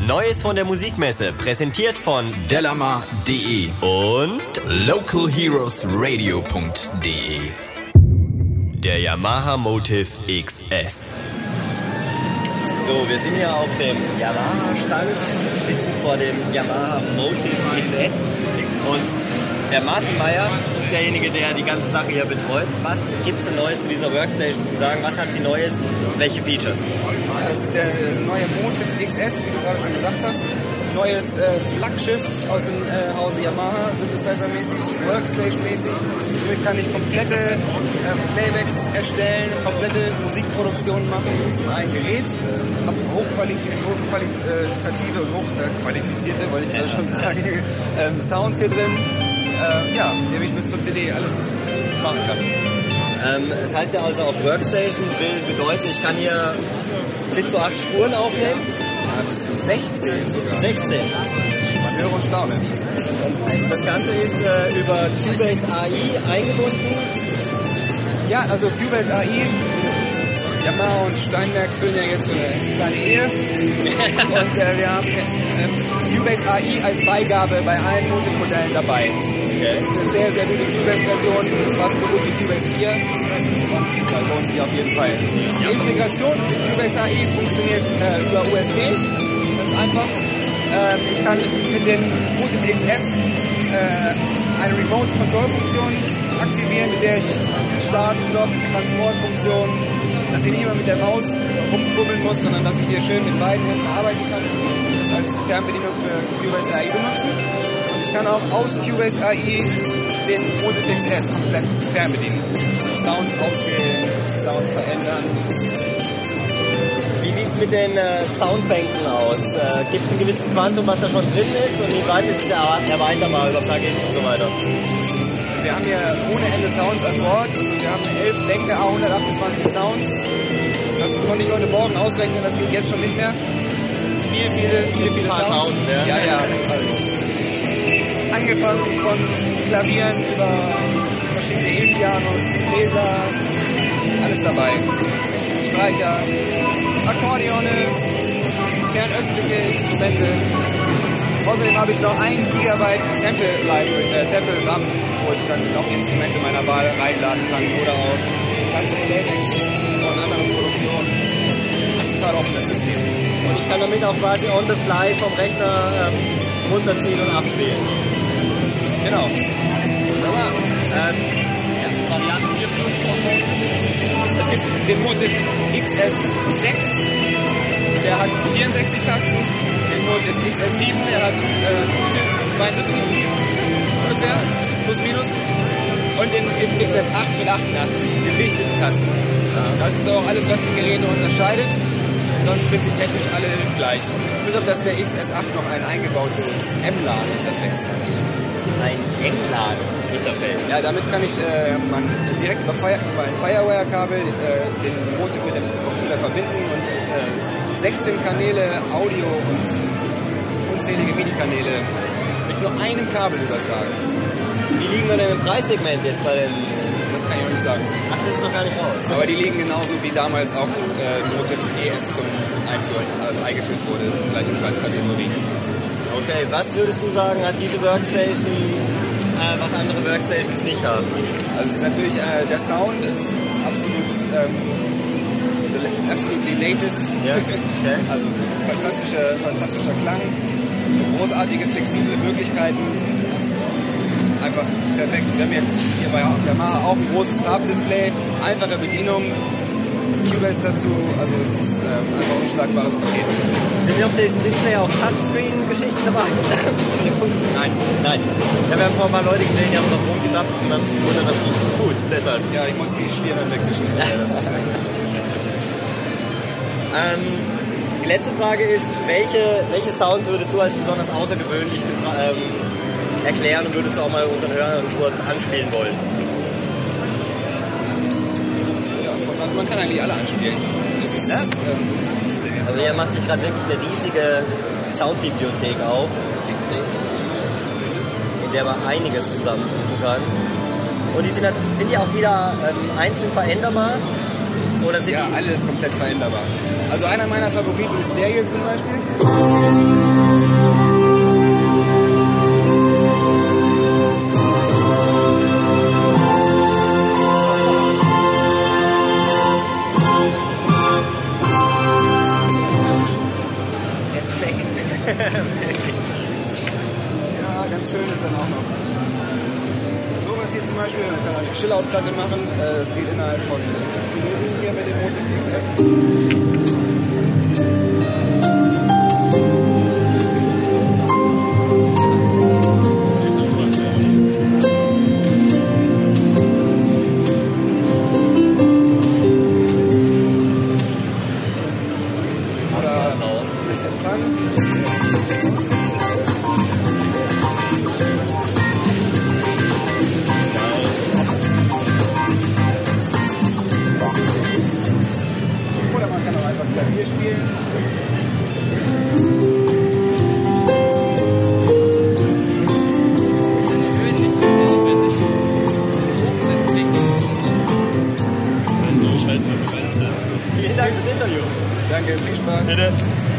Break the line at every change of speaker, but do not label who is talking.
Neues von der Musikmesse, präsentiert von
Delamar.de
und
localheroesradio.de.
Der Yamaha Motive XS. So, wir sind hier auf dem Yamaha-Stand, sitzen vor dem Yamaha Motive XS und der Martin Meyer ist derjenige, der die ganze Sache hier betreut. Was gibt es denn Neues zu dieser Workstation zu sagen? Was hat sie Neues? Welche Features?
Das ist der neue Motive XS, wie du gerade schon gesagt hast. Neues Flaggschiff aus dem Hause Yamaha, Synthesizer-mäßig, Workstation-mäßig. Damit kann ich komplette Playbacks erstellen, komplette Musikproduktionen machen mit diesem einen Gerät. Habe hochqualitative und hochqualifizierte, wollte ich gerade schon sagen, Sounds hier drin. Dem ich bis zur CD alles machen kann.
Das heißt ja also auch Workstation will bedeuten, ich kann hier bis zu 8 Spuren aufnehmen.
Bis zu 16 sogar.
16.
Man höre und staune.
Und das Ganze ist über Cubase AI eingebunden.
Ja, also Cubase AI, Yamaha und Steinberg führen ja jetzt so eine kleine Ehe. Und wir haben Cubase AI als Beigabe bei allen Motive-Modellen dabei.
Okay.
Das ist eine sehr, sehr gute Cubase-Version, fast so gut wie Cubase 4. Und da lohnt sich auf jeden Fall. Die Integration mit Cubase AI funktioniert über USB. Ganz einfach. Ich kann mit dem Motive XS eine Remote-Control-Funktion aktivieren, mit der ich Start, Stopp, Transportfunktion, dass ich nicht immer mit der Maus rumfubbeln muss, sondern dass ich hier schön mit beiden Händen arbeiten kann. Das als Fernbedienung für Cubase AI benutzen. Und ich kann auch aus Cubase AI den Motive XS komplett fernbedienen. Sounds auswählen, Sounds verändern.
Wie sieht es mit den Soundbänken aus? Gibt es ein gewisses Quantum, was da schon drin ist und wie weit ist es erweiterbar über Plugins und so weiter?
Wir haben hier ohne Ende Sounds an Bord. Also wir haben 11 Bänke, 128 Sounds. Das konnte ich heute Morgen ausrechnen, das geht jetzt schon nicht mehr. Viele Sounds.
Tausend, ja.
Ja. Also, angefangen von Klavieren über verschiedene E-Pianos, Bläser, alles dabei. Streicher, Akkordeone, fernöstliche Instrumente. Außerdem habe ich noch 1 Gigabyte Sample-RAM, wo ich dann noch Instrumente meiner Wahl reinladen kann oder auch ganze Playbacks von anderen Produktionen. Total offenes System.
Und ich kann damit auch quasi on the fly vom Rechner runterziehen und abspielen.
Genau.
Wunderbar.
Es gibt den Motive XS6, der hat 64 Tasten. Den Motive XS7, der hat 72 ungefähr, plus minus. Und den XS8 mit 88 gewichteten Tasten. Das ist auch alles, was die Geräte unterscheidet. Sonst sind sie technisch alle gleich. Bis auf dass der XS8 noch ein eingebautes M-LAN-Interface hat.
Ein M-LAN-Interface?
Ja, damit kann ich direkt über ein Firewire-Kabel den Motive mit dem Computer verbinden und 16 Kanäle Audio und unzählige MIDI-Kanäle mit nur einem Kabel übertragen.
Wie liegen wir denn im Preissegment jetzt bei den...
Das kann ich auch nicht sagen.
Ach, das ist noch gar nicht raus.
Aber die liegen genauso wie damals auch Motive ES zum Einführen, also eingeführt wurde, gleich in Preiskategorien.
Okay, was würdest du sagen, hat diese Workstation, was andere Workstations nicht haben?
Also es ist natürlich, der Sound ist absolut absolutely latest.
Ja, okay.
Also fantastischer Klang, großartige, flexible Möglichkeiten. Einfach perfekt. Wir haben jetzt hier bei Yamaha auch ein großes Farbdisplay, einfache Bedienung, Cubase dazu, also es ist einfach ein unschlagbares Paket.
Sind auf diesem Display auch Touchscreen-Geschichten dabei?
Nein.
Ja, wir haben vor ein paar Leute gesehen, die haben noch rumgetappt und haben sich gewundert, dass sie das tut. Deshalb.
Ja, ich muss die Schlieren wegwischen.
Die letzte Frage ist, welche Sounds würdest du als besonders außergewöhnlich erklären und würdest du auch mal unseren Hörern kurz anspielen wollen?
Ja, also man kann eigentlich alle anspielen. Das ist,
also hier macht sich gerade wirklich eine riesige Soundbibliothek auf, in der man einiges zusammensuchen kann. Und die sind ja auch wieder einzeln veränderbar. Oder sind
Ja,
die...
alles komplett veränderbar. Also einer meiner Favoriten ist der hier zum Beispiel.
Respekt.
Ja, ganz schön ist dann auch noch. Sowas hier zum Beispiel, man kann eine Chillout-Platte machen. Es geht innerhalb von 5 Minuten hier mit dem Motiv XS. Oder ein bisschen Fun. Oder man kann auch einfach Klavier spielen.
Vielen Dank fürs Interview.
Danke, viel Spaß.
Bitte.